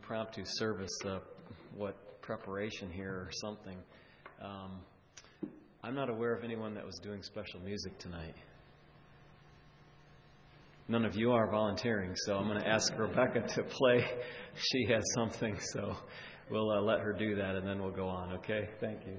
impromptu service, preparation here or something. I'm not aware of anyone that was doing special music tonight. None of you are volunteering, so I'm going to ask Rebecca to play. She has something, so we'll let her do that, and then we'll go on, okay? Thank you.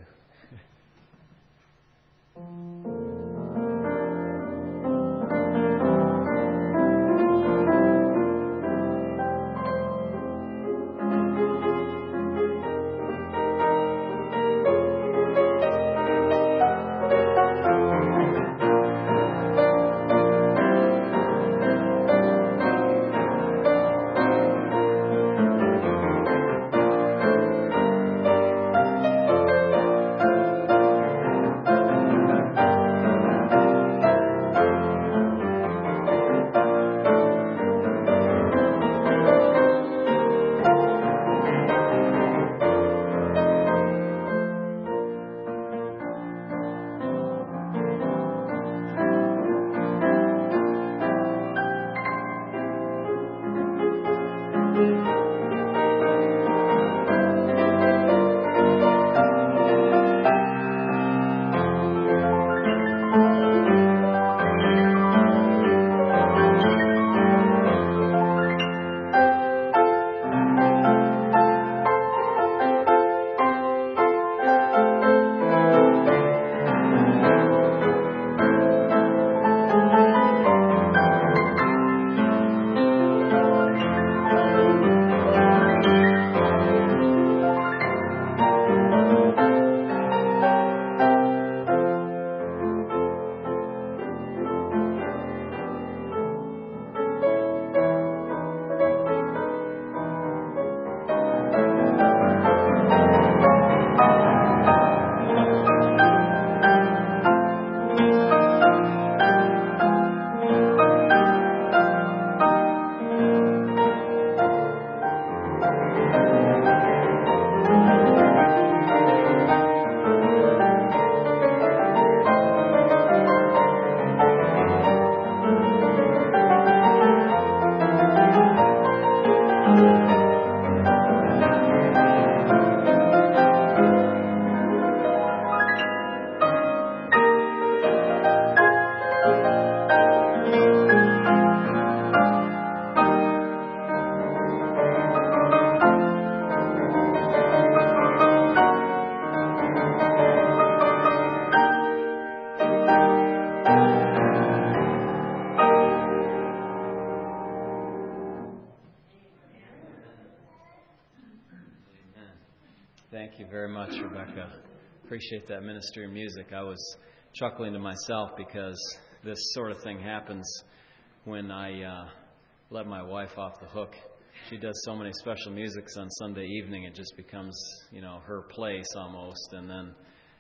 Thank you very much, Rebecca. Appreciate that ministry of music. I was chuckling to myself because this sort of thing happens when I let my wife off the hook. She does so many special musics on Sunday evening, it just becomes, her place almost. And then,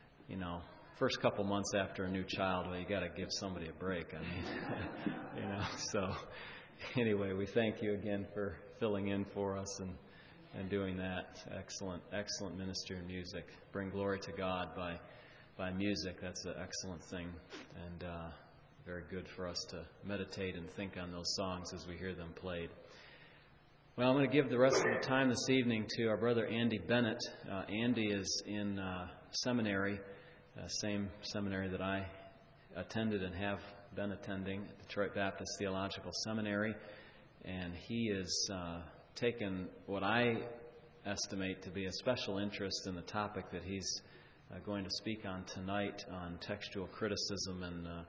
first couple months after a new child, well, you got to give somebody a break. I mean, So anyway, we thank you again for filling in for us and doing that. Excellent ministry of music. Bring glory to God by music. That's an excellent thing, and very good for us to meditate and think on those songs as we hear them played. Well, I'm going to give the rest of the time this evening to our brother Andy Bennett. Andy is in seminary, same seminary that I attended and have been attending, Detroit Baptist Theological Seminary, and he is taken what I estimate to be a special interest in the topic that he's going to speak on tonight on textual criticism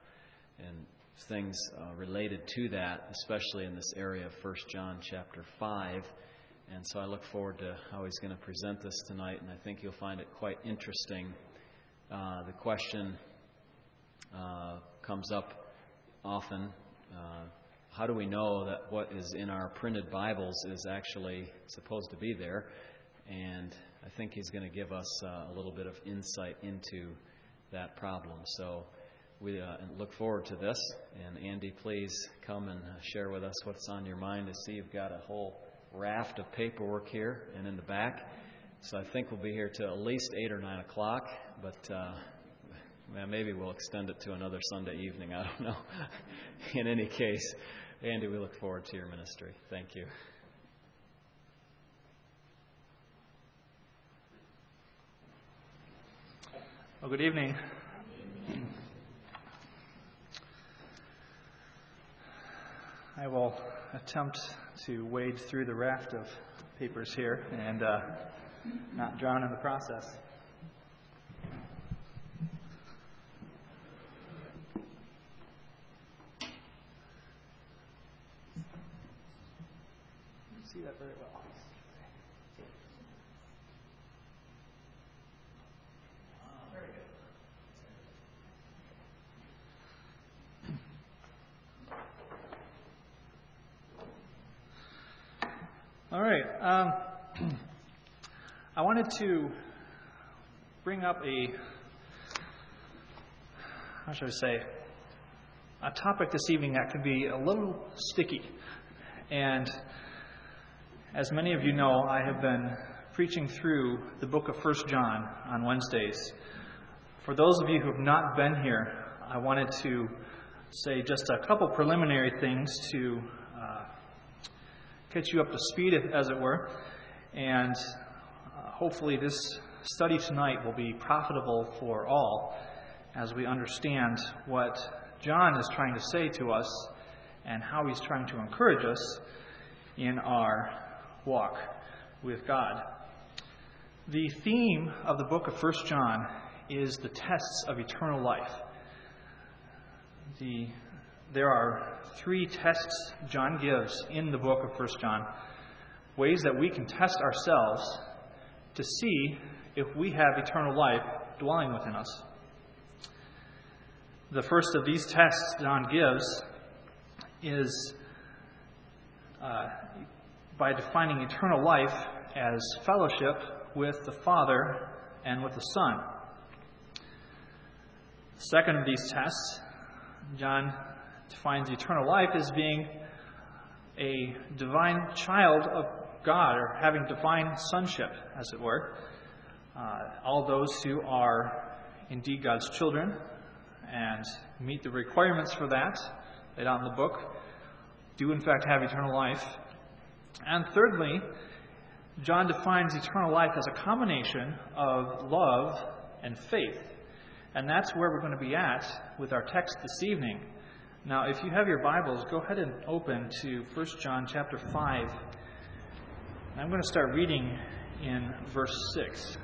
and things related to that, especially in this area of 1 John chapter 5. And so I look forward to how he's going to present this tonight, and I think you'll find it quite interesting. The question comes up often, how do we know that what is in our printed Bibles is actually supposed to be there? And I think he's going to give us a little bit of insight into that problem. So we look forward to this. And Andy, please come and share with us what's on your mind. I see you've got a whole raft of paperwork here and in the back. So I think we'll be here till at least 8 or 9 o'clock, but maybe we'll extend it to another Sunday evening. I don't know. In any case, Andy, we look forward to your ministry. Thank you. Well, good evening. I will attempt to wade through the raft of papers here and not drown in the process. You see that very well. Very good. All right. I wanted to bring up a topic this evening that could be a little sticky. And as many of you know, I have been preaching through the book of 1 John on Wednesdays. For those of you who have not been here, I wanted to say just a couple preliminary things to catch you up to speed, as it were, and hopefully this study tonight will be profitable for all as we understand what John is trying to say to us and how he's trying to encourage us in our walk with God. The theme of the book of 1 John is the tests of eternal life. There are 3 tests John gives in the book of 1 John, ways that we can test ourselves to see if we have eternal life dwelling within us. The first of these tests John gives is by defining eternal life as fellowship with the Father and with the Son. The second of these tests, John defines eternal life as being a divine child of God, or having divine sonship, as it were. All those who are indeed God's children and meet the requirements for that laid out in the book do in fact have eternal life. And thirdly, John defines eternal life as a combination of love and faith. And that's where we're going to be at with our text this evening. Now, if you have your Bibles, go ahead and open to 1 John chapter 5. And I'm going to start reading in verse 6.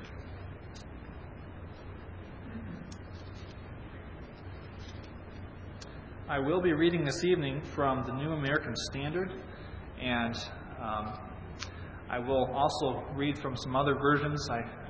I will be reading this evening from the New American Standard, and I will also read from some other versions,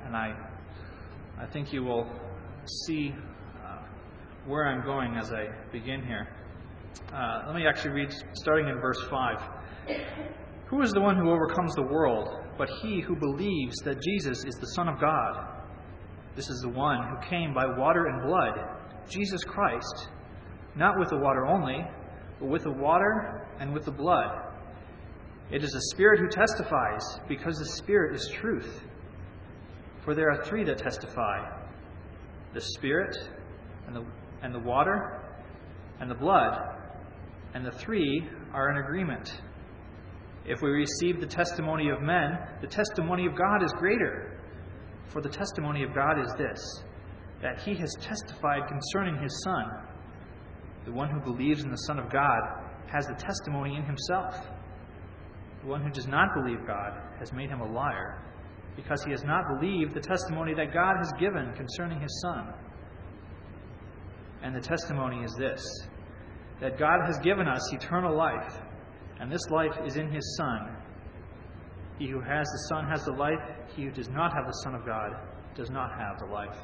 I think you will see where I'm going as I begin here. Let me actually read, starting in verse 5. Who is the one who overcomes the world, but he who believes that Jesus is the Son of God? This is the one who came by water and blood, Jesus Christ, not with the water only, but with the water and with the blood. It is the Spirit who testifies, because the Spirit is truth. For there are 3 that testify, the Spirit and the water and the blood, and the 3 are in agreement. If we receive the testimony of men, the testimony of God is greater. For the testimony of God is this, that he has testified concerning his Son. The one who believes in the Son of God has the testimony in himself. The one who does not believe God has made him a liar, because he has not believed the testimony that God has given concerning his Son. And the testimony is this, that God has given us eternal life, and this life is in his Son. He who has the Son has the life. He who does not have the Son of God does not have the life.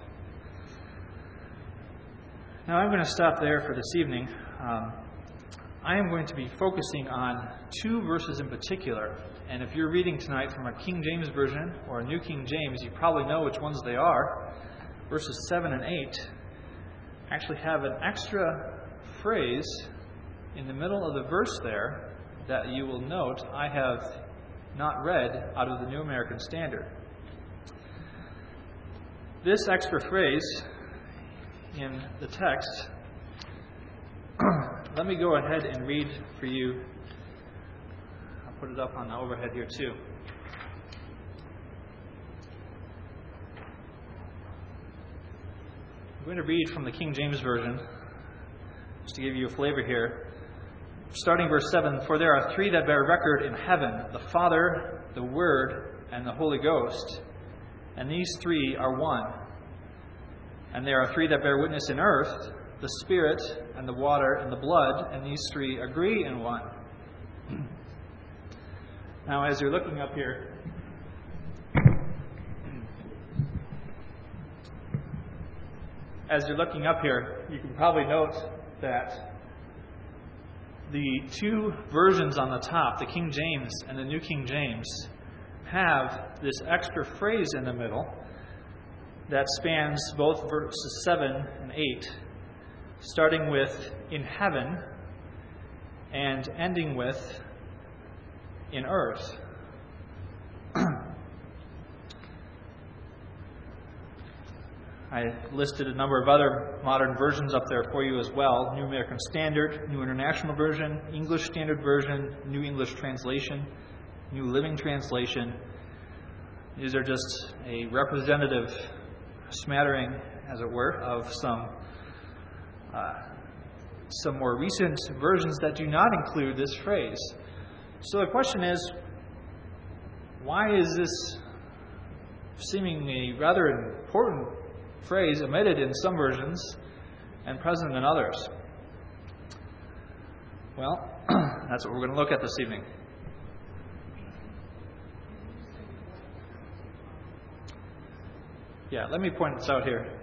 Now I'm going to stop there for this evening. I am going to be focusing on 2 verses in particular. And if you're reading tonight from a King James Version or a New King James, you probably know which ones they are. Verses 7 and 8 actually have an extra phrase in the middle of the verse there that you will note I have not read out of the New American Standard. This extra phrase in the text, let me go ahead and read for you. I'll put it up on the overhead here too. I'm going to read from the King James Version, just to give you a flavor here. Starting verse 7, "For there are three that bear record in heaven, the Father, the Word, and the Holy Ghost. And these three are one. And there are three that bear witness in earth, the Spirit, and the water, and the blood, and these three agree in one." Now, as you're looking up here, you can probably note that the two versions on the top, the King James and the New King James, have this extra phrase in the middle that spans both verses 7 and 8, starting with "in heaven" and ending with "in earth." I listed a number of other modern versions up there for you as well. New American Standard, New International Version, English Standard Version, New English Translation, New Living Translation. These are just a representative smattering, as it were, of some more recent versions that do not include this phrase. So the question is, why is this seemingly rather important phrase omitted in some versions and present in others? Well, that's what we're going to look at this evening. Yeah, let me point this out here.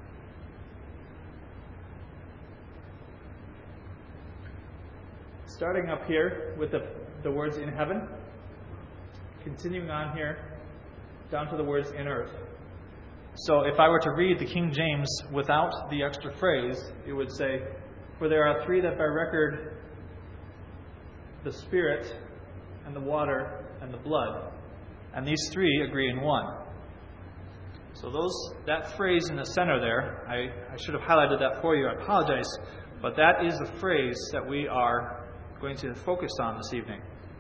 Starting up here with the words "in heaven," continuing on here down to the words "in earth." So if I were to read the King James without the extra phrase, it would say, "For there are three that bear record, the Spirit, and the water, and the blood, and these three agree in one." So that phrase in the center there, I should have highlighted that for you. I apologize, but that is the phrase that we are going to focus on this evening.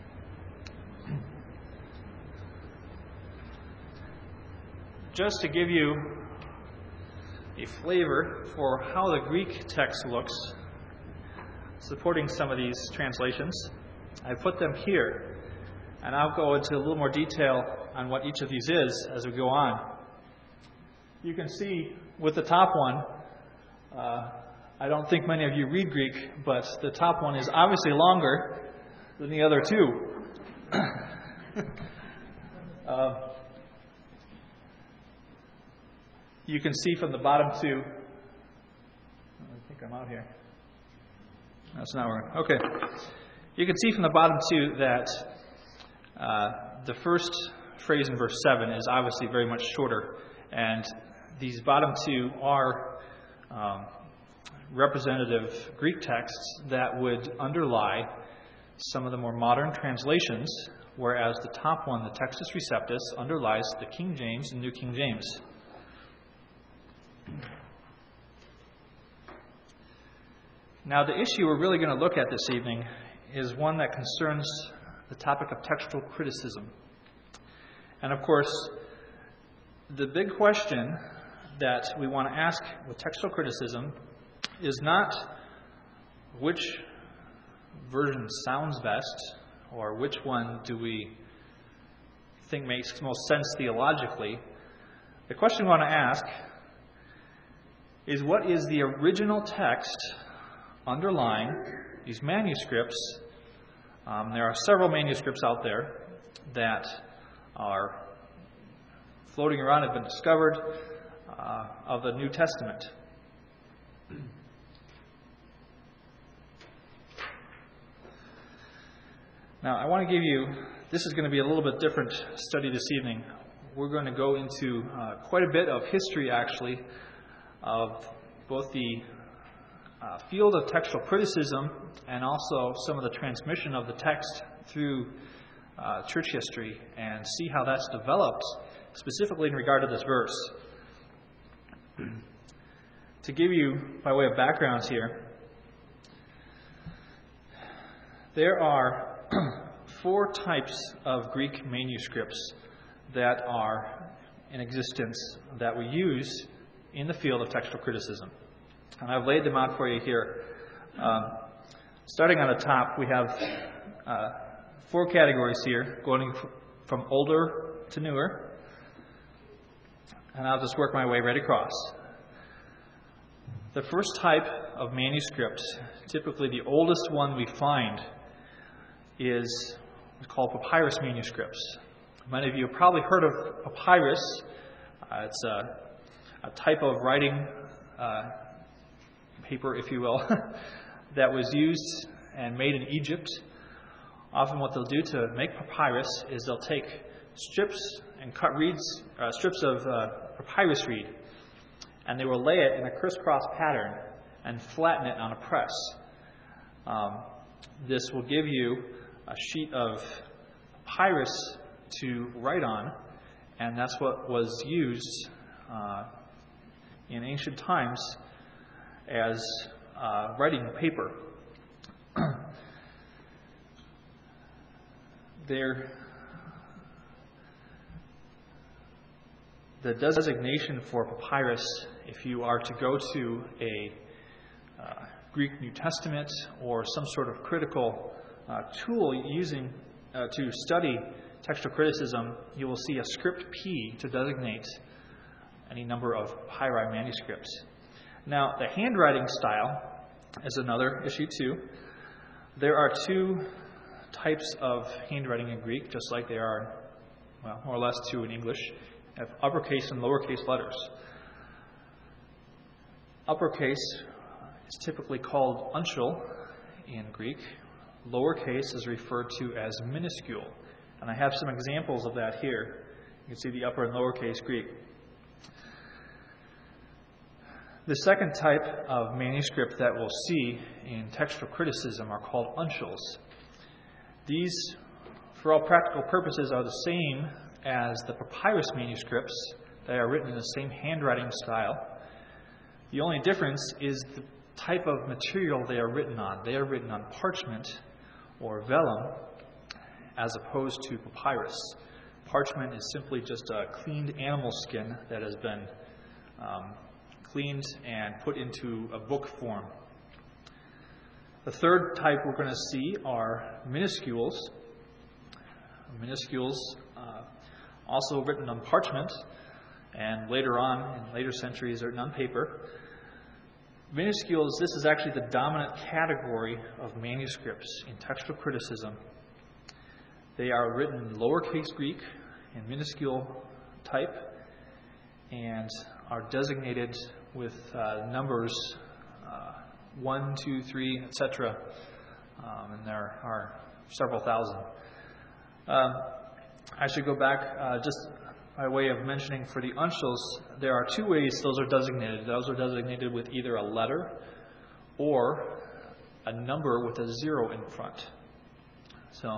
Just to give you a flavor for how the Greek text looks, supporting some of these translations, I put them here, and I'll go into a little more detail on what each of these is as we go on. You can see with the top one, I don't think many of you read Greek, but the top one is obviously longer than the other two. You can see from the bottom two. I think I'm out here. That's not working. Okay. You can see from the bottom two that the first phrase in verse 7 is obviously very much shorter, and these bottom two are representative Greek texts that would underlie some of the more modern translations, whereas the top one, the Textus Receptus, underlies the King James and New King James. Now, the issue we're really going to look at this evening is one that concerns the topic of textual criticism. And of course, the big question that we want to ask with textual criticism is not which version sounds best or which one do we think makes most sense theologically. The question we want to ask is, what is the original text underlying these manuscripts? There are several manuscripts out there that are floating around, have been discovered, of the New Testament. Now, I want to give you, this is going to be a little bit different study this evening. We're going to go into quite a bit of history, actually, of both the field of textual criticism and also some of the transmission of the text through church history, and see how that's developed, specifically in regard to this verse. To give you, by way of backgrounds here, there are 4 types of Greek manuscripts that are in existence that we use in the field of textual criticism. And I've laid them out for you here. Starting on the top, we have 4 categories here, going from older to newer. And I'll just work my way right across. The first type of manuscript, typically the oldest one we find, is called papyrus manuscripts. Many of you have probably heard of papyrus. It's a type of writing paper, if you will, that was used and made in Egypt. Often what they'll do to make papyrus is they'll take strips and cut strips of papyrus reed, and they will lay it in a crisscross pattern and flatten it on a press. This will give you a sheet of papyrus to write on, and that's what was used in ancient times as writing paper. The designation for papyrus, if you are to go to a Greek New Testament or some sort of critical tool using to study textual criticism, you will see a script P to designate any number of papyri manuscripts. Now, the handwriting style is another issue too. There are 2 types of handwriting in Greek, just like there are, well, more or less 2 in English. You have uppercase and lowercase letters. Uppercase is typically called uncial in Greek. Lowercase is referred to as minuscule. And I have some examples of that here. You can see the upper and lowercase Greek. The second type of manuscript that we'll see in textual criticism are called uncials. These, for all practical purposes, are the same as the papyrus manuscripts. They are written in the same handwriting style. The only difference is the type of material they are written on. They are written on parchment or vellum as opposed to papyrus. Parchment is simply just a cleaned animal skin that has been cleaned and put into a book form. The third type we're going to see are minuscules. Minuscules, also written on parchment, and later on, in later centuries, written on paper. Minuscules, this is actually the dominant category of manuscripts in textual criticism. They are written in lowercase Greek in minuscule type and are designated with numbers 1, 2, 3, etc. And there are several thousand. I should go back just by way of mentioning for the uncials, there are 2 ways those are designated. Those are designated with either a letter or a number with a 0 in front. So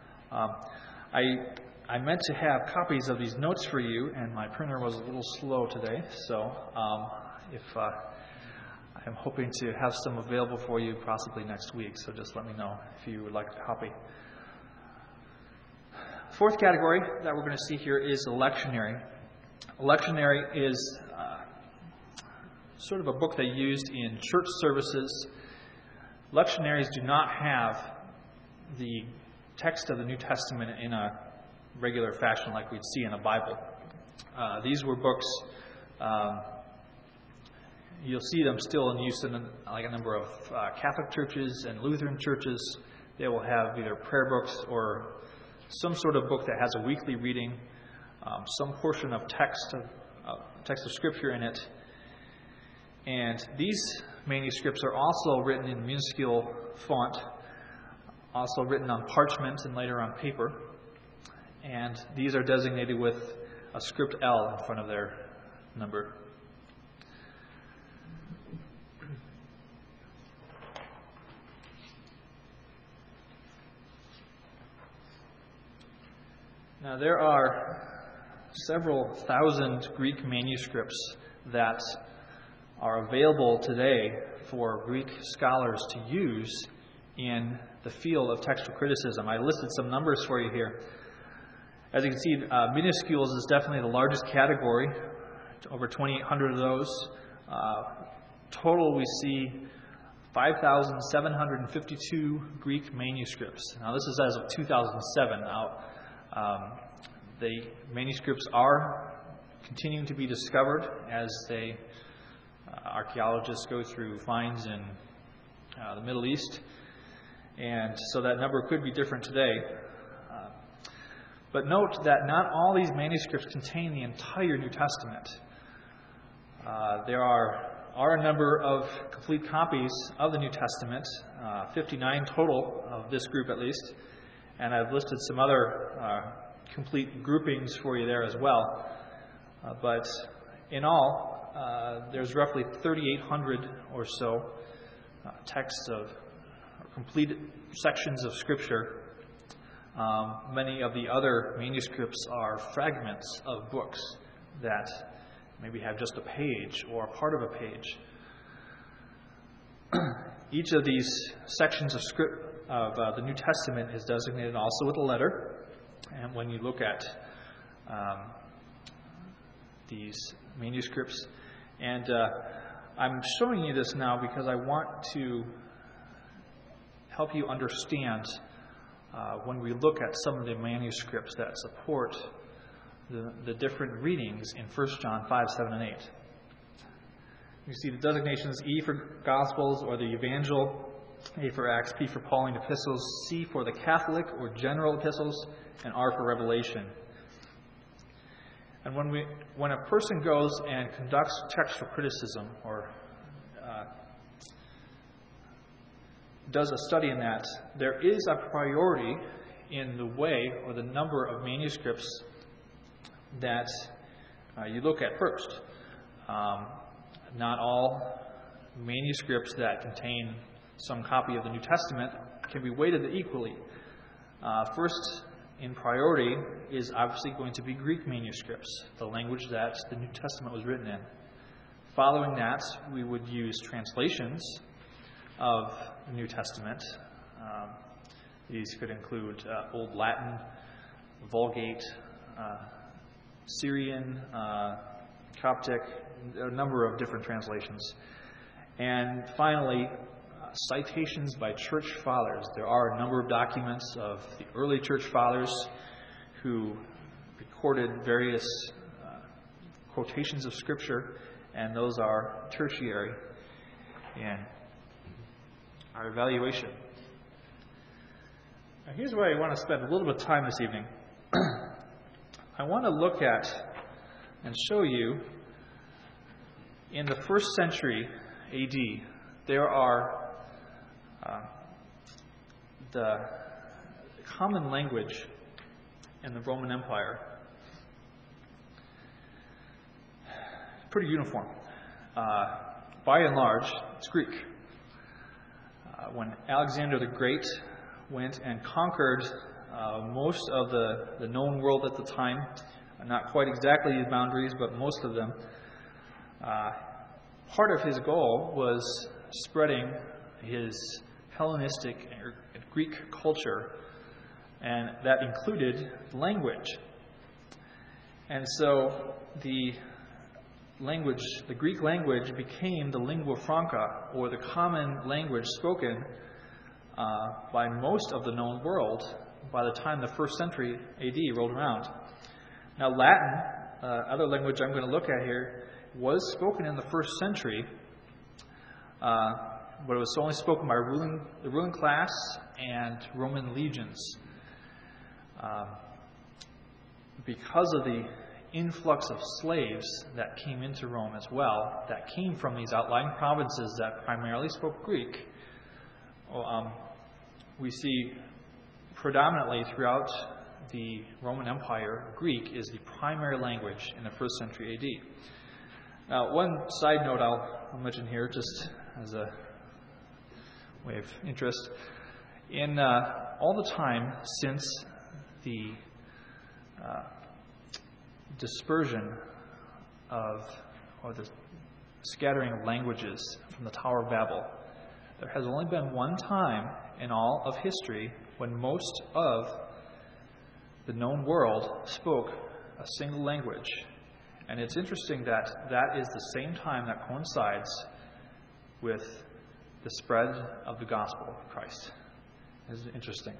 I meant to have copies of these notes for you, and my printer was a little slow today. So I'm hoping to have some available for you possibly next week. So just let me know if you would like a copy. Fourth category that we're going to see here is a lectionary. A lectionary is sort of a book they used in church services. Lectionaries do not have the text of the New Testament in a regular fashion like we'd see in a Bible. These were books, you'll see them still in use in like a number of Catholic churches and Lutheran churches. They will have either prayer books or some sort of book that has a weekly reading, some portion of text of Scripture in it. And these manuscripts are also written in minuscule font, also written on parchment and later on paper. And these are designated with a script L in front of their number. Now, there are several thousand Greek manuscripts that are available today for Greek scholars to use in the field of textual criticism. I listed some numbers for you here. As you can see, minuscules is definitely the largest category, over 2,800 of those. Total, we see 5,752 Greek manuscripts. Now, this is as of 2007. Now, the manuscripts are continuing to be discovered as archaeologists go through finds in the Middle East, and so that number could be different today. But note that not all these manuscripts contain the entire New Testament. There are a number of complete copies of the New Testament, 59 total of this group at least, and I've listed some other complete groupings for you there as well. But in all, there's roughly 3,800 or so texts of complete sections of Scripture. Many of the other manuscripts are fragments of books that maybe have just a page or a part of a page. Each of these sections of the New Testament is designated also with a letter. And when you look at these manuscripts, and I'm showing you this now because I want to help you understand when we look at some of the manuscripts that support the different readings in 1 John 5, 7, and 8. You see the designations: E for Gospels or the Evangel, A for Acts, P for Pauline epistles, C for the Catholic or general epistles, and R for Revelation. And when a person goes and conducts textual criticism or does a study in that, there is a priority in the way or the number of manuscripts that you look at first. Not all manuscripts that contain some copy of the New Testament can be weighted equally. First in priority is obviously going to be Greek manuscripts, the language that the New Testament was written in. Following that, we would use translations of the New Testament. These could include Old Latin, Vulgate, Syrian, Coptic, a number of different translations. And finally, citations by church fathers. There are a number of documents of the early church fathers who recorded various quotations of Scripture, and those are tertiary in our evaluation. Now, here's where I want to spend a little bit of time this evening. I want to look at and show you in the 1st century AD, there are the common language in the Roman Empire pretty uniform. By and large, it's Greek. When Alexander the Great went and conquered most of the known world at the time, not quite exactly these boundaries, but most of them, part of his goal was spreading his Hellenistic or Greek culture, and that included language. And so the Greek language became the lingua franca, or the common language spoken by most of the known world by the time the 1st century AD rolled around. Now, Latin, other language I'm going to look at here, was spoken in the 1st century, but it was only spoken by the ruling class and Roman legions. Because of the influx of slaves that came into Rome as well, that came from these outlying provinces that primarily spoke Greek, we see predominantly throughout the Roman Empire, Greek is the primary language in the 1st century AD. Now, one side note I'll mention here, just as a way of interest. In all the time since the dispersion or the scattering of languages from the Tower of Babel, there has only been one time in all of history when most of the known world spoke a single language, And it's interesting that that is the same time that coincides with the spread of the gospel of Christ. It's interesting.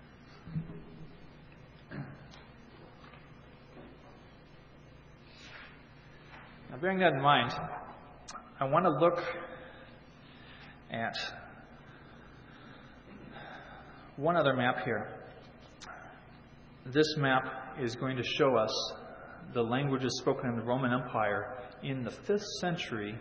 Now, bearing that in mind, I want to look at one other map here. This map is going to show us the languages spoken in the Roman Empire in the 5th century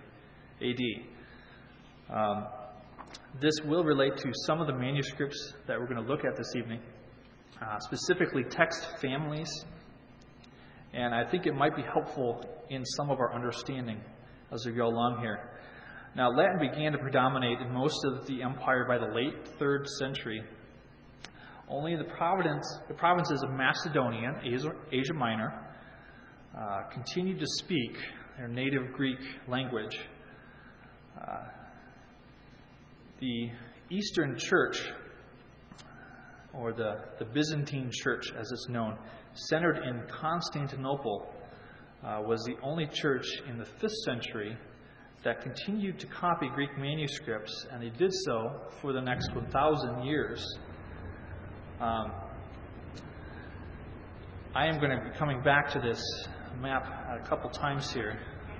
AD. This will relate to some of the manuscripts that we're going to look at this evening, specifically text families, and I think it might be helpful in some of our understanding as we go along here. Now, Latin began to predominate in most of the empire by the late 3rd century. Only the provinces of Macedonia and Asia Minor continued to speak their native Greek language. The Eastern Church, or the Byzantine Church as it's known, centered in Constantinople, was the only church in the 5th century that continued to copy Greek manuscripts, and they did so for the next 1,000 years. I am going to be coming back to this map a couple times here.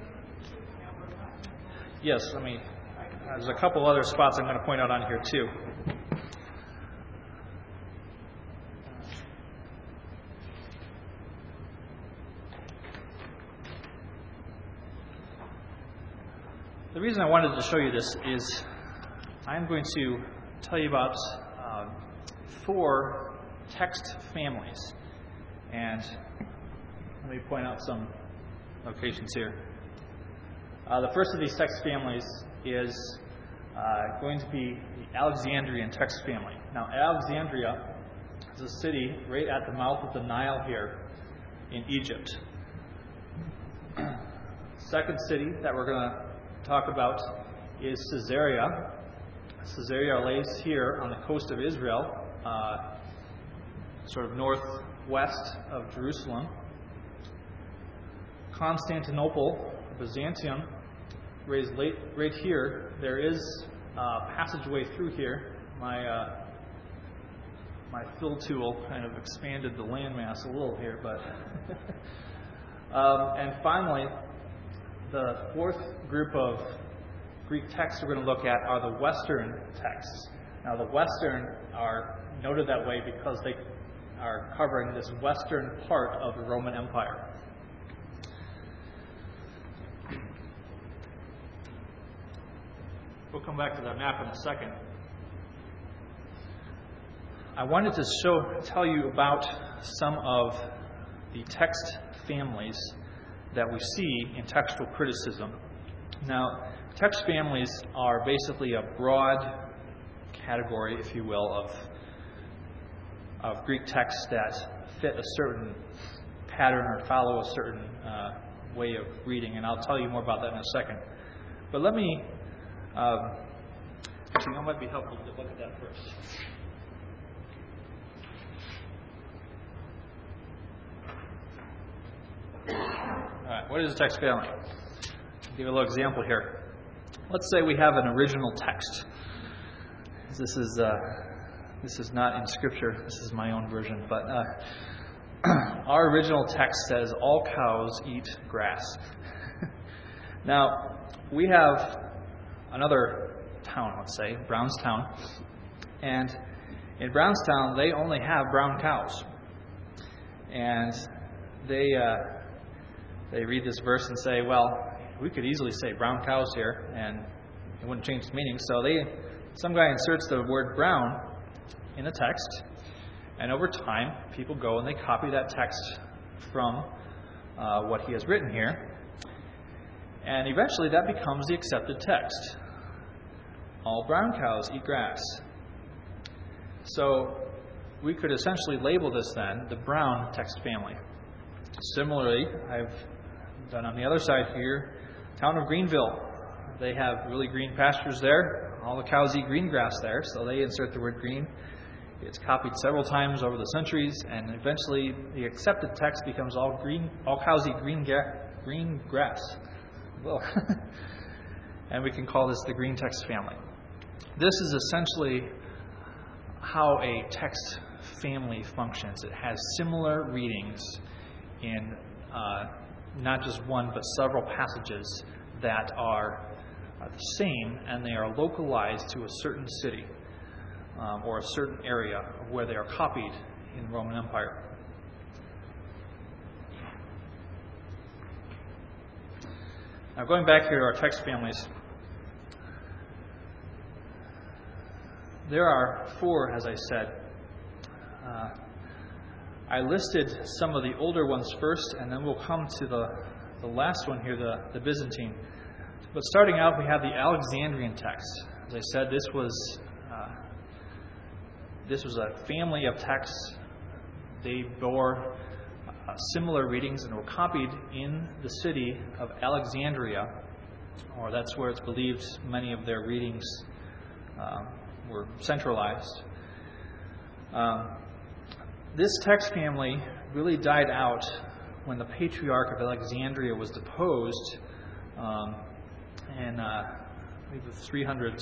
Yes, there's a couple other spots I'm going to point out on here too. The reason I wanted to show you this is I'm going to tell you about 4 text families. And let me point out some locations here. The first of these text families is going to be the Alexandrian text family. Now, Alexandria is a city right at the mouth of the Nile here in Egypt. Second city that we're going to talk about is Caesarea. Caesarea lays here on the coast of Israel, sort of northwest of Jerusalem. Constantinople, Byzantium, right here. There is a passageway through here. My fill tool kind of expanded the landmass a little here, but and finally, the 4th group of Greek texts we're going to look at are the Western texts. Now, the Western are noted that way because they are covering this western part of the Roman Empire. We'll come back to that map in a second. I wanted to tell you about some of the text families that we see in textual criticism. Now, text families are basically a broad category, if you will, of Greek texts that fit a certain pattern or follow a certain way of reading, and I'll tell you more about that in a second. But let me, actually, it might be helpful to look at that first. All right, what is a text family? I'll give you a little example here. Let's say we have an original text. This is not in Scripture. This is my own version, but our original text says, "All cows eat grass." Now, we have another town, let's say, Brownstown, and in Brownstown, they only have brown cows, and they read this verse and say, well, we could easily say brown cows here, and it wouldn't change its meaning. So some guy inserts the word brown in the text, and over time, people go and they copy that text from what he has written here, and eventually that becomes the accepted text. All brown cows eat grass. So we could essentially label this then the brown text family. Similarly, I've done on the other side here, town of Greenville. They have really green pastures there. All the cows eat green grass there, so they insert the word green. It's copied several times over the centuries, and eventually the accepted text becomes all cows eat green green grass. Whoa. And we can call this the green text family. This is essentially how a text family functions. It has similar readings in not just one but several passages that are the same, and they are localized to a certain city or a certain area where they are copied in the Roman Empire. Now, going back here to our text families, there are 4, as I said. I listed some of the older ones first, and then we'll come to the last one here, the Byzantine. But starting out, we have the Alexandrian text. As I said, this was a family of texts. They bore similar readings and were copied in the city of Alexandria, or that's where it's believed many of their readings were centralized. This text family really died out when the Patriarch of Alexandria was deposed in, I believe, the 300s.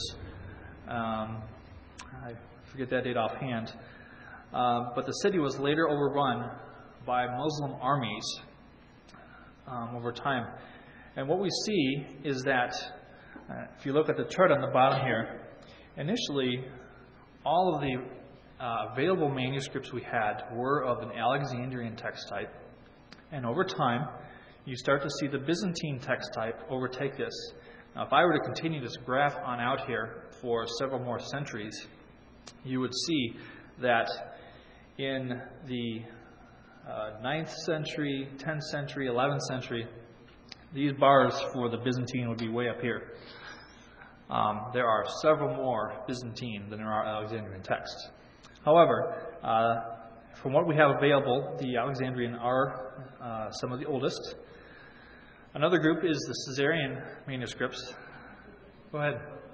I forget that date offhand. But the city was later overrun by Muslim armies over time. And what we see is that, if you look at the chart on the bottom here, initially all of the available manuscripts we had were of an Alexandrian text type. And over time, you start to see the Byzantine text type overtake this. Now, if I were to continue this graph on out here for several more centuries, you would see that in the 9th century, 10th century, 11th century, these bars for the Byzantine would be way up here. There are several more Byzantine than there are Alexandrian texts. However, from what we have available, the Alexandrian are some of the oldest. Another group is the Caesarean manuscripts. Go ahead.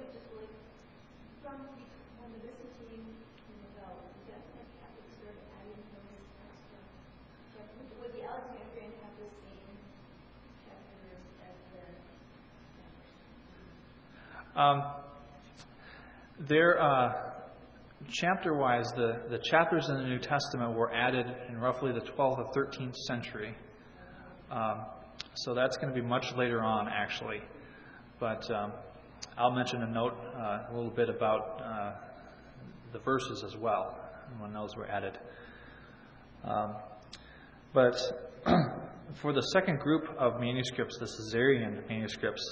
Chapter-wise, the chapters in the New Testament were added in roughly the 12th or 13th century. So that's going to be much later on, actually. But I'll mention a note a little bit about the verses as well, when those were added. But for the second group of manuscripts, the Caesarean manuscripts,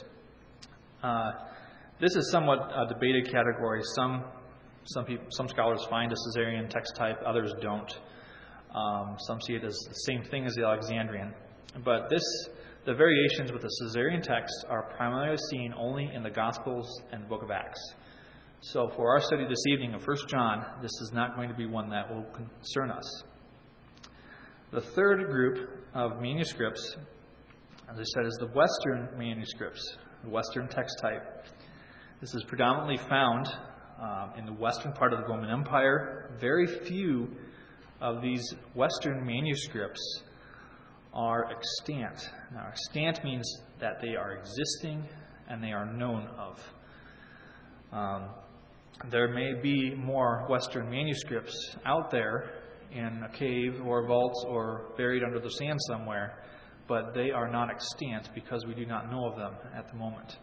this is somewhat a debated category. Some scholars find a Caesarean text type, others don't. Some see it as the same thing as the Alexandrian. But the variations with the Caesarean text are primarily seen only in the Gospels and the book of Acts. So for our study this evening of 1 John, this is not going to be one that will concern us. The third group of manuscripts, as I said, is the Western manuscripts, the Western text type. This is predominantly found in the western part of the Roman Empire. Very few of these Western manuscripts are extant. Now, extant means that they are existing and they are known of. There may be more Western manuscripts out there in a cave or vaults or buried under the sand somewhere, but they are not extant because we do not know of them at the moment.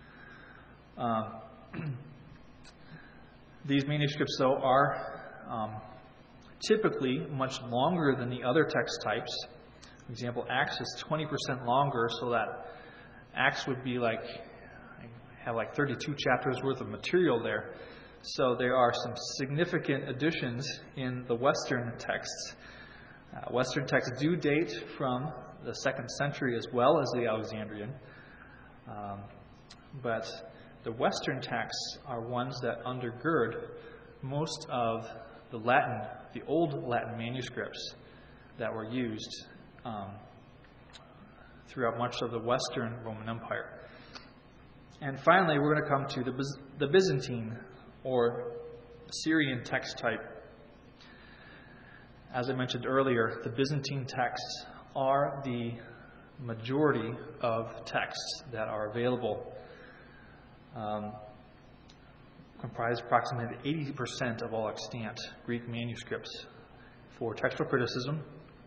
These manuscripts, though, are typically much longer than the other text types. For example, Acts is 20% longer, so that Acts would be have 32 chapters worth of material there. So there are some significant additions in the Western texts. Western texts do date from the 2nd century as well as the Alexandrian. But the Western texts are ones that undergird most of the old Latin manuscripts that were used throughout much of the Western Roman Empire. And finally, we're going to come to the Byzantine or Syrian text type. As I mentioned earlier, the Byzantine texts are the majority of texts that are available comprise approximately 80% of all extant Greek manuscripts for textual criticism.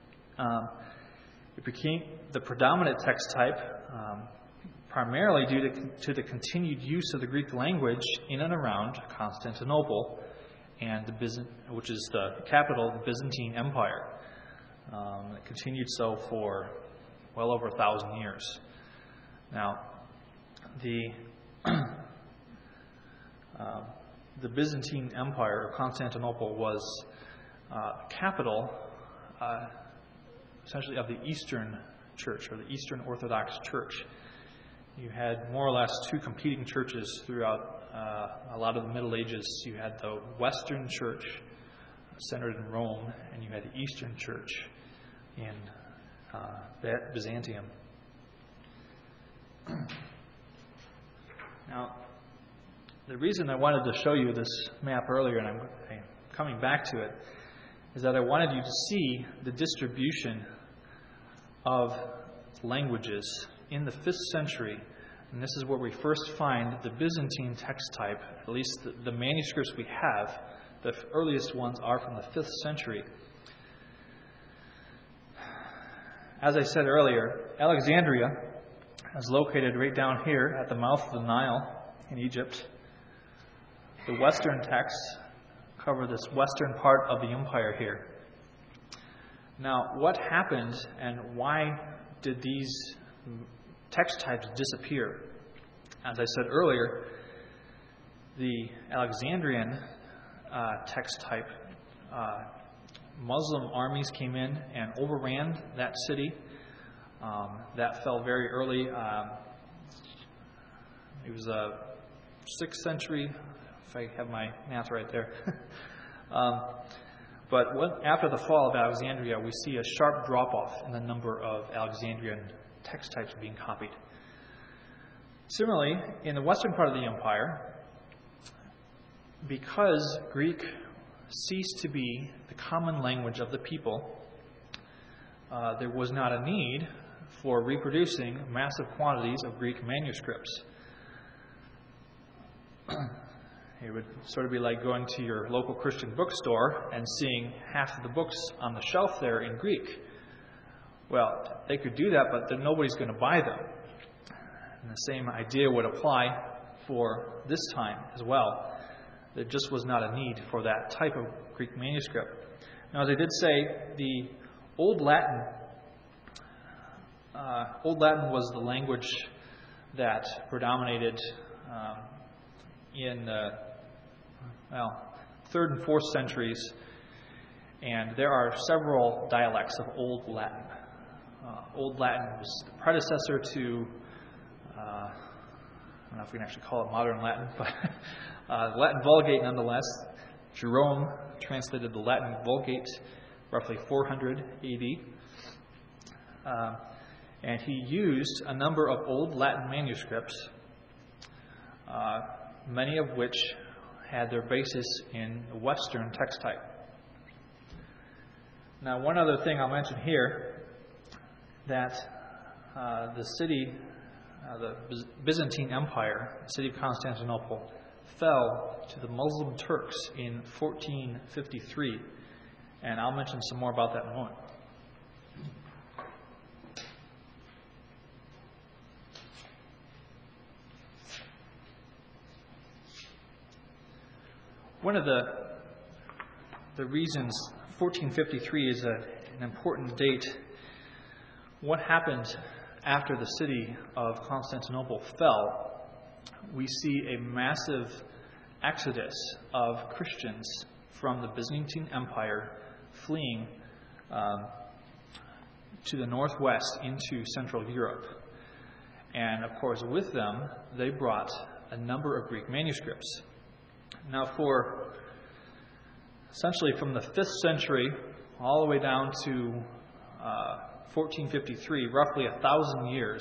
It became the predominant text type primarily due to the continued use of the Greek language in and around Constantinople, and which is the capital of the Byzantine Empire. It continued so for well over 1,000 years. Now, the Byzantine Empire of Constantinople was capital, essentially, of the Eastern Church, or the Eastern Orthodox Church. You had more or less two competing churches throughout a lot of the Middle Ages. You had the Western Church, centered in Rome, and you had the Eastern Church in Byzantium. Now, the reason I wanted to show you this map earlier, and I'm coming back to it, is that I wanted you to see the distribution of languages in the 5th century. And this is where we first find the Byzantine text type, at least the manuscripts we have. The earliest ones are from the 5th century. As I said earlier, Alexandria is located right down here at the mouth of the Nile in Egypt. The Western texts cover this western part of the empire here. Now, what happened and why did these text types disappear? As I said earlier, the Alexandrian text type, Muslim armies came in and overran that city. That fell very early. It was a 6th century, if I have my math right there. But after the fall of Alexandria, we see a sharp drop-off in the number of Alexandrian text types being copied. Similarly, in the western part of the empire, because Greek ceased to be the common language of the people, there was not a need for reproducing massive quantities of Greek manuscripts. It would sort of be like going to your local Christian bookstore and seeing half of the books on the shelf there in Greek. Well, they could do that, but then nobody's going to buy them. And the same idea would apply for this time as well. There just was not a need for that type of Greek manuscript. Now, as I did say, the Old Latin was the language that predominated in the 3rd and 4th centuries, and there are several dialects of Old Latin. Old Latin was the predecessor to, I don't know if we can actually call it modern Latin, but Latin Vulgate nonetheless. Jerome translated the Latin Vulgate roughly 400 AD. And he used a number of Old Latin manuscripts, many of which had their basis in the Western text type. Now, one other thing I'll mention here, that the city, the Byzantine Empire, the city of Constantinople, fell to the Muslim Turks in 1453. And I'll mention some more about that in a moment. One of the reasons 1453 is an important date, what happened after the city of Constantinople fell, we see a massive exodus of Christians from the Byzantine Empire fleeing to the northwest into Central Europe. And of course, with them, they brought a number of Greek manuscripts. Now, for essentially from the 5th century all the way down to 1453, roughly 1,000 years,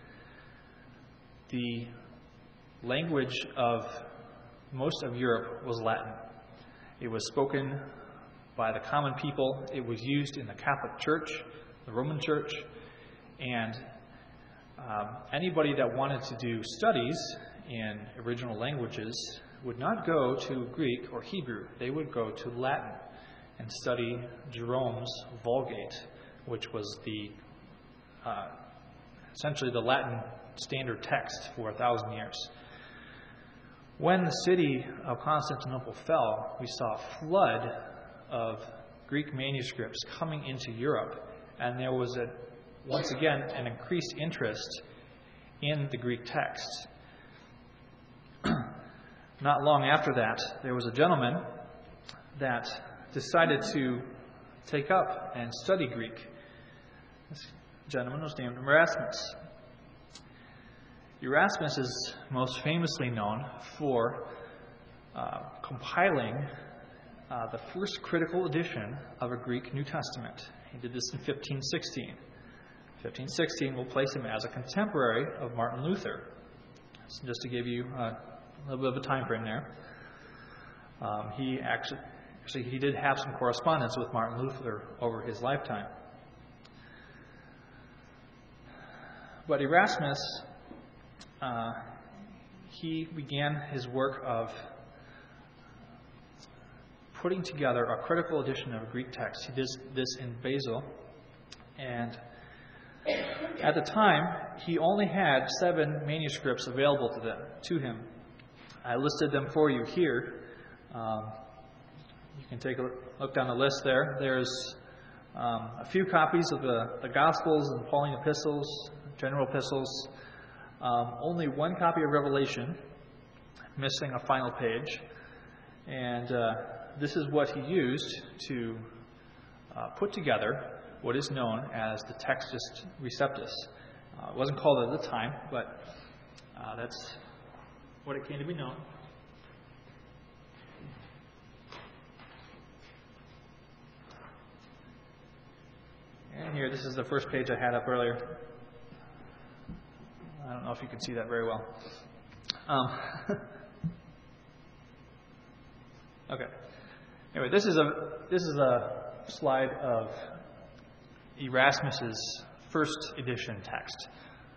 the language of most of Europe was Latin. It was spoken by the common people. It was used in the Catholic Church, the Roman Church, and anybody that wanted to do studies in original languages would not go to Greek or Hebrew. They would go to Latin and study Jerome's Vulgate, which was essentially the Latin standard text for 1,000 years. When the city of Constantinople fell, we saw a flood of Greek manuscripts coming into Europe, and there was once again an increased interest in the Greek text. Not long after that, there was a gentleman that decided to take up and study Greek. This gentleman was named Erasmus. Erasmus is most famously known for compiling the first critical edition of a Greek New Testament. He did this in 1516. 1516 will place him as a contemporary of Martin Luther. So just to give you a little bit of a time frame there. He actually did have some correspondence with Martin Luther over his lifetime. But Erasmus, he began his work of putting together a critical edition of a Greek text. He did this in Basel, and at the time, he only had 7 manuscripts available to him. I listed them for you here. You can take a look down the list there. There's a few copies of the Gospels and Pauline epistles, general epistles. Only 1 copy of Revelation, missing a final page. And this is what he used to put together what is known as the Textus Receptus. It wasn't called at the time, but that's what it came to be known. And here, this is the first page I had up earlier. I don't know if you can see that very well. Okay. Anyway, this is a slide of Erasmus's first edition text.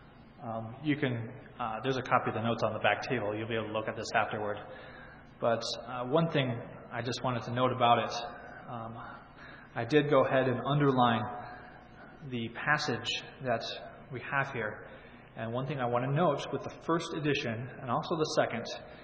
There's a copy of the notes on the back table. You'll be able to look at this afterward. But one thing I just wanted to note about it, I did go ahead and underline the passage that we have here. And one thing I want to note with the first edition and also the second,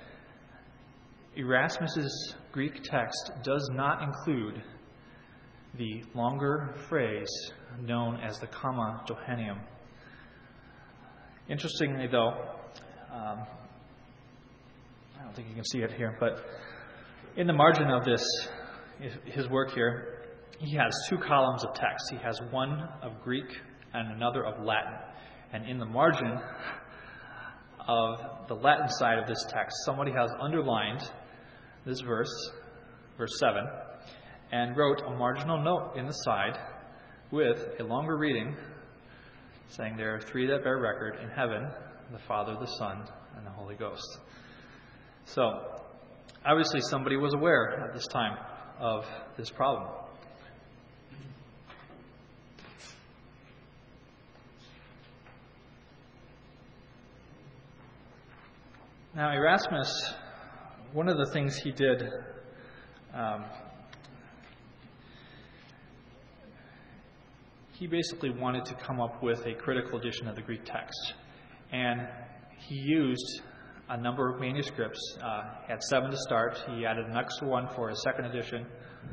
Erasmus's Greek text does not include the longer phrase known as the Comma Johanneum. Interestingly, though, I don't think you can see it here, but in the margin of his work here, he has 2 columns of text. He has one of Greek and another of Latin. And in the margin of the Latin side of this text, somebody has underlined this verse 7, and wrote a marginal note in the side with a longer reading saying, "There are 3 that bear record in heaven, the Father, the Son, and the Holy Ghost." So, obviously somebody was aware at this time of this problem. Now, Erasmus, one of the things he did, he basically wanted to come up with a critical edition of the Greek text. And he used a number of manuscripts. He had 7 to start. He added an extra one for his second edition.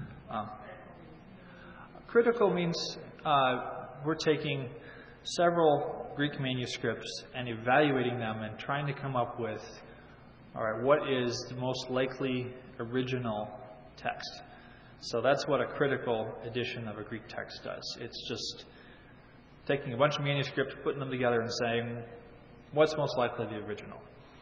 Critical means we're taking several Greek manuscripts and evaluating them and trying to come up with, all right, what is the most likely original text? So that's what a critical edition of a Greek text does. It's just taking a bunch of manuscripts, putting them together and saying, what's most likely the original?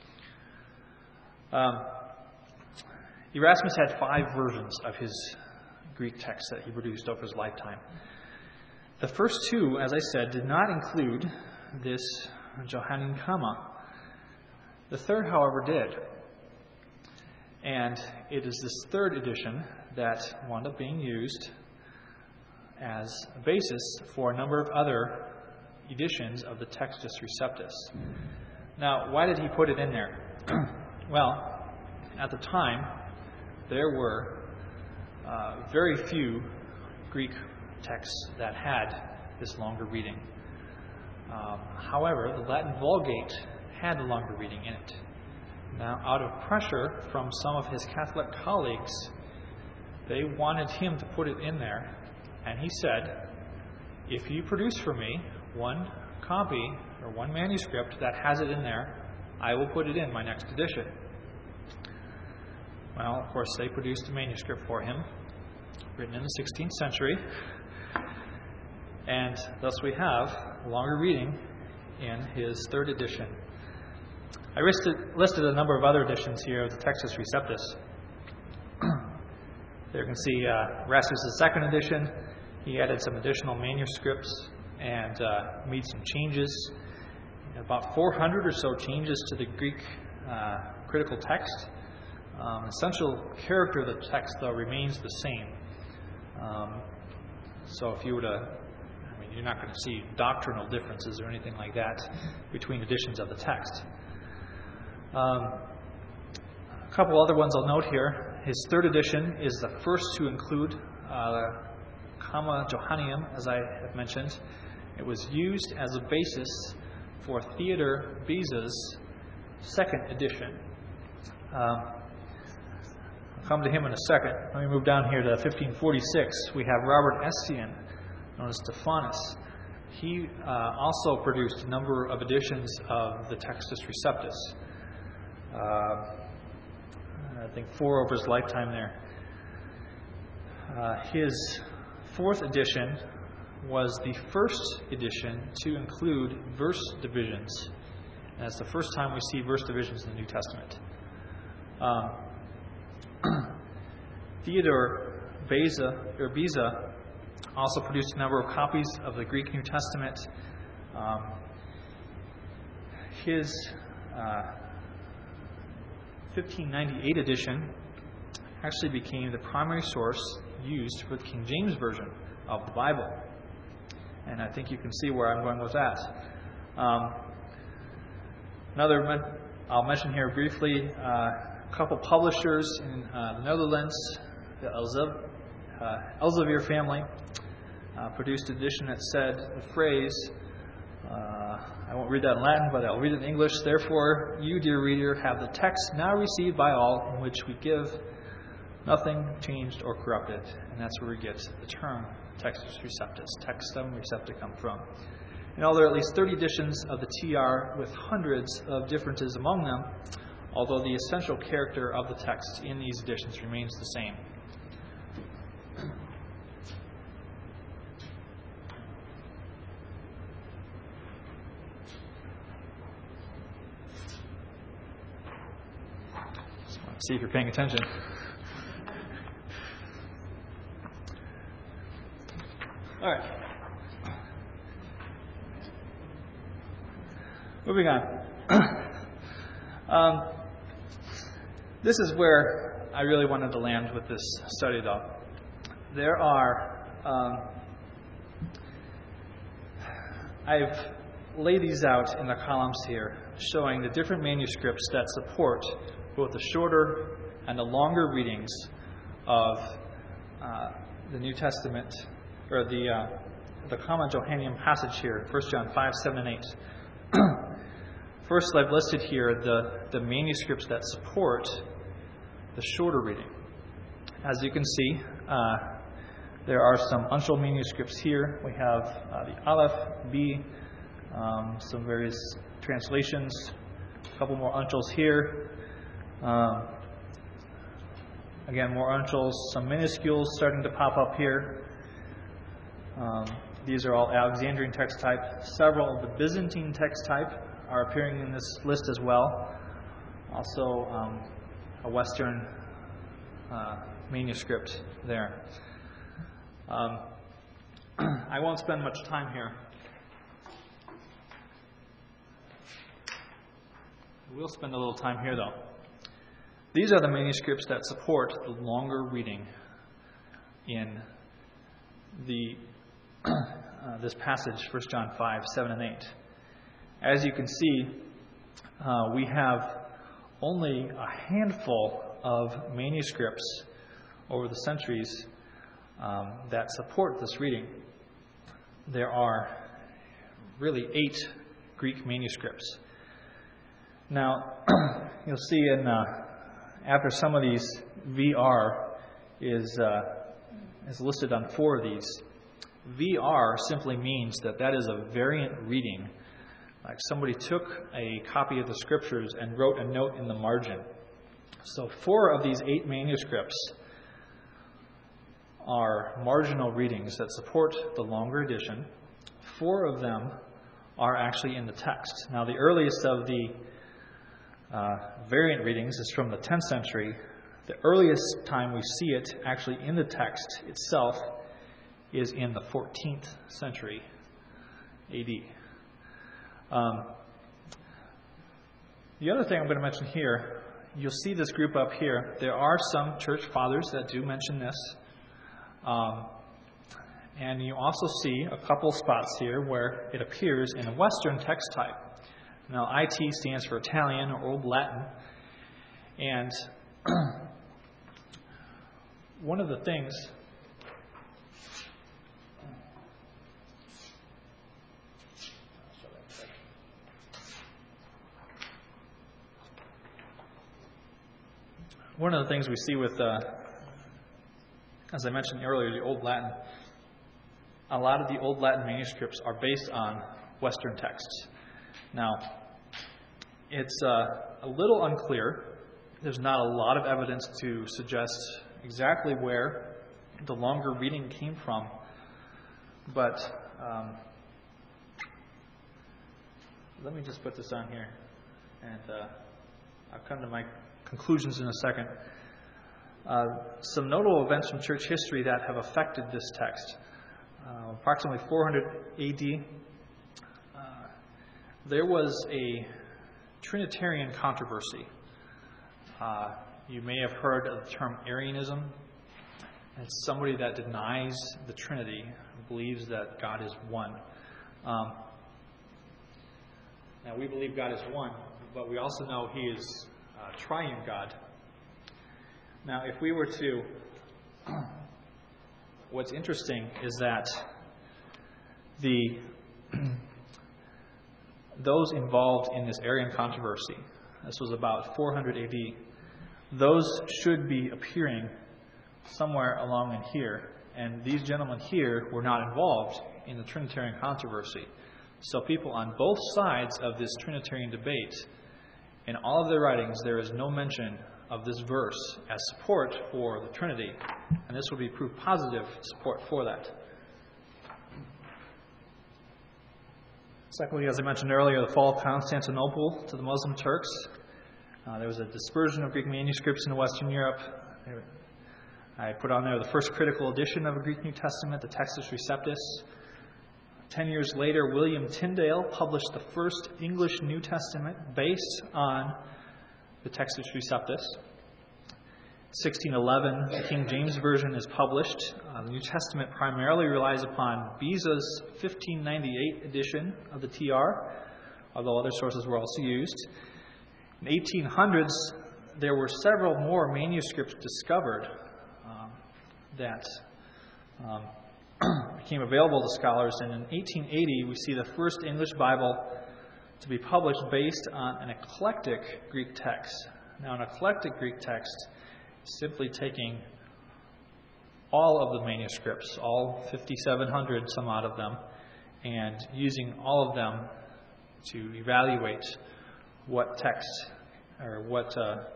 Erasmus had 5 versions of his Greek text that he produced over his lifetime. The first 2, as I said, did not include this Johannine comma. The third, however, did. And it is this third edition that wound up being used as a basis for a number of other editions of the Textus Receptus. Now, why did he put it in there? Well, at the time, there were very few Greek texts that had this longer reading. However, the Latin Vulgate had the longer reading in it. Now, out of pressure from some of his Catholic colleagues, they wanted him to put it in there, and he said, if you produce for me one copy or one manuscript that has it in there, I will put it in my next edition. Well, of course, they produced a manuscript for him, written in the 16th century, and thus we have a longer reading in his third edition. I listed a number of other editions here of the Textus Receptus. There you can see Erasmus' second edition. He added some additional manuscripts and made some changes. About 400 or so changes to the Greek critical text. Essential character of the text, though, remains the same. So if you were to, you're not going to see doctrinal differences or anything like that between editions of the text. A couple other ones I'll note here. His third edition is the first to include the Comma Johanneum, as I have mentioned. It was used as a basis for Theodor Beza's second edition. I'll come to him in a second. Let me move down here to 1546. We have Robert Estienne, known as Stephanus. He also produced a number of editions of the Textus Receptus. I think 4 over his lifetime there. His fourth edition was the first edition to include verse divisions. And that's the first time we see verse divisions in the New Testament. Theodor Beza also produced a number of copies of the Greek New Testament. His 1598 edition actually became the primary source used for the King James Version of the Bible. And I think you can see where I'm going with that. I'll mention here briefly a couple publishers in the Netherlands. The Elsevier family produced an edition that said the phrase, I won't read that in Latin, but I'll read it in English. Therefore, you, dear reader, have the text now received by all, in which we give nothing changed or corrupted. And that's where we get the term Textus Receptus, Textum Recepticum from. And all there are at least 30 editions of the TR with hundreds of differences among them, although the essential character of the text in these editions remains the same. See if you're paying attention. All right. Moving on. This is where I really wanted to land with this study, though. There are, I've laid these out in the columns here, showing the different manuscripts that support both the shorter and the longer readings of the New Testament, or the Comma Johanneum passage here, 1 John 5, 7, and 8. First, I've listed here the manuscripts that support the shorter reading. As you can see, there are some uncial manuscripts here. We have the Aleph, B, some various translations, a couple more uncials here. Again, more uncials, some minuscules starting to pop up here. These are all Alexandrian text type. Several of the Byzantine text type are appearing in this list as well. Also, a Western manuscript there. I won't spend much time here. We'll spend a little time here, though. These are the manuscripts that support the longer reading in the this passage, 1 John 5, 7 and 8. As you can see, we have only a handful of manuscripts over the centuries that support this reading. There are really 8 Greek manuscripts. Now, you'll see after some of these, VR is listed on 4 of these. VR simply means that is a variant reading. Like somebody took a copy of the Scriptures and wrote a note in the margin. So 4 of these 8 manuscripts are marginal readings that support the longer edition. 4 of them are actually in the text. Now, the earliest of the variant readings is from the 10th century. The earliest time we see it actually in the text itself is in the 14th century A.D. The other thing I'm going to mention here, you'll see this group up here. There are some church fathers that do mention this. And you also see a couple spots here where it appears in a Western text type. Now, IT stands for Italian or Old Latin. And one of the things we see with, as I mentioned earlier, the Old Latin, a lot of the Old Latin manuscripts are based on Western texts. Now, it's a little unclear. There's not a lot of evidence to suggest exactly where the longer reading came from. But let me just put this on here, and I'll come to my conclusions in a second. Some notable events from church history that have affected this text. Approximately 400 A.D., there was a Trinitarian controversy. You may have heard of the term Arianism. It's somebody that denies the Trinity, believes that God is one. Now, we believe God is one, but we also know He is triune God. Now, if we were to... What's interesting is that those involved in this Arian controversy, this was about 400 A.D., those should be appearing somewhere along in here. And these gentlemen here were not involved in the Trinitarian controversy. So people on both sides of this Trinitarian debate, in all of their writings, there is no mention of this verse as support for the Trinity. And this would be proof positive support for that. Secondly, as I mentioned earlier, the fall of Constantinople to the Muslim Turks. There was a dispersion of Greek manuscripts in Western Europe. I put on there the first critical edition of a Greek New Testament, the Textus Receptus. 10 years later, William Tyndale published the first English New Testament based on the Textus Receptus. 1611, the King James Version is published. The New Testament primarily relies upon Beza's 1598 edition of the TR, although other sources were also used. In the 1800s, there were several more manuscripts discovered that became available to scholars. And in 1880, we see the first English Bible to be published based on an eclectic Greek text. Now, an eclectic Greek text is simply taking all of the manuscripts, all 5,700 some odd of them, and using all of them to evaluate what text or what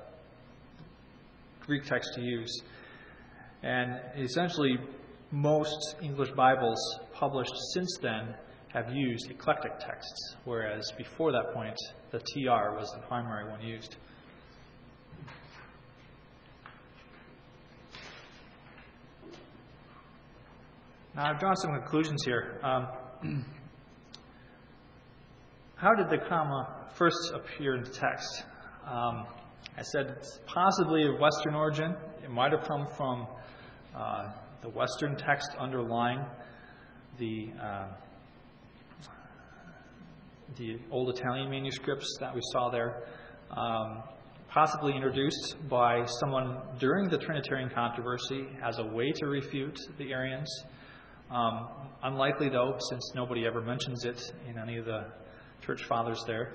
Greek text to use. And essentially, most English Bibles published since then have used eclectic texts, whereas before that point, the TR was the primary one used. Now, I've drawn some conclusions here. How did the comma first appear in the text? I said it's possibly of Western origin. It might have come from the Western text underlying the old Italian manuscripts that we saw there, possibly introduced by someone during the Trinitarian controversy as a way to refute the Arians. Unlikely, though, since nobody ever mentions it in any of the church fathers there.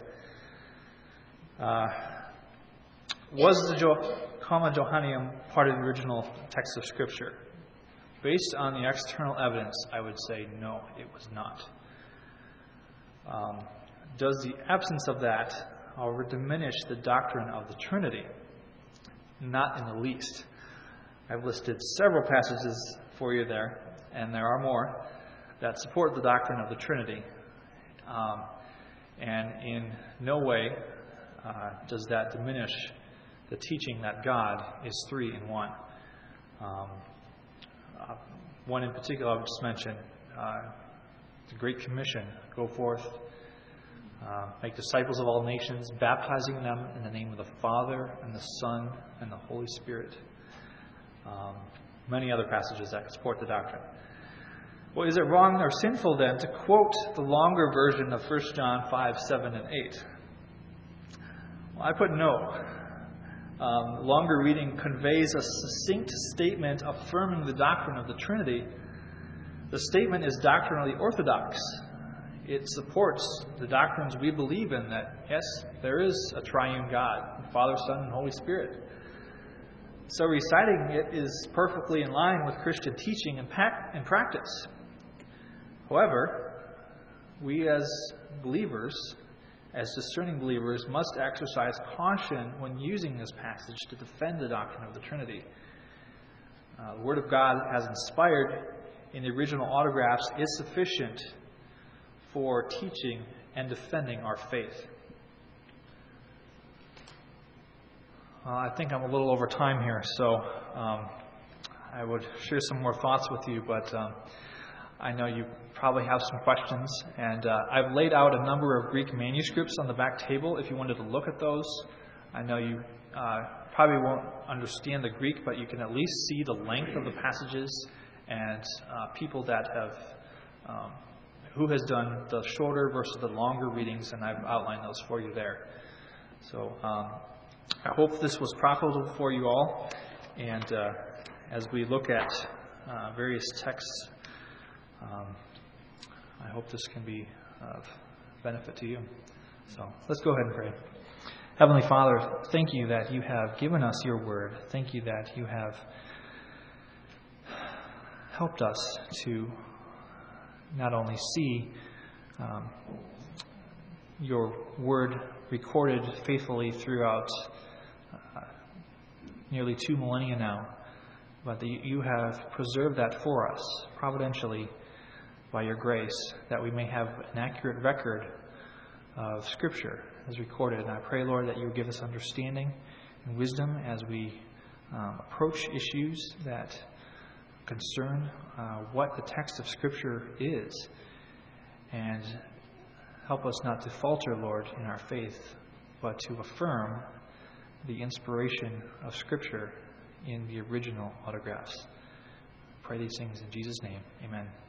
Was the Comma Johanneum part of the original text of Scripture? Based on the external evidence, I would say no, it was not. Does the absence of that, however, diminish the doctrine of the Trinity? Not in the least. I've listed several passages for you there, and there are more, that support the doctrine of the Trinity. And in no way does that diminish the teaching that God is three in one. One in particular I'll just mention, the Great Commission, go forth, make disciples of all nations, baptizing them in the name of the Father and the Son and the Holy Spirit. Many other passages that support the doctrine. Well, is it wrong or sinful then to quote the longer version of 1 John 5, 7, and 8? Well, I put no. Longer reading conveys a succinct statement affirming the doctrine of the Trinity. The statement is doctrinally orthodox. It supports the doctrines we believe in, that, yes, there is a triune God, Father, Son, and Holy Spirit. So reciting it is perfectly in line with Christian teaching and practice. However, we as believers, as discerning believers, must exercise caution when using this passage to defend the doctrine of the Trinity. The Word of God, as inspired in the original autographs, is sufficient for teaching and defending our faith. I think I'm a little over time here, so I would share some more thoughts with you, but I know you probably have some questions, and I've laid out a number of Greek manuscripts on the back table if you wanted to look at those. I know you probably won't understand the Greek, but you can at least see the length of the passages and people that have, who has done the shorter versus the longer readings, and I've outlined those for you there. So I hope this was profitable for you all, and as we look at various texts, I hope this can be of benefit to you. So let's go ahead and pray. Heavenly Father, thank you that you have given us your word. Thank you that you have helped us to not only see your word recorded faithfully throughout nearly 2 millennia now, but that you have preserved that for us providentially by your grace, that we may have an accurate record of Scripture as recorded. And I pray, Lord, that you would give us understanding and wisdom as we approach issues that concern what the text of Scripture is, and help us not to falter, Lord, in our faith, but to affirm the inspiration of Scripture in the original autographs. I pray these things in Jesus' name. Amen.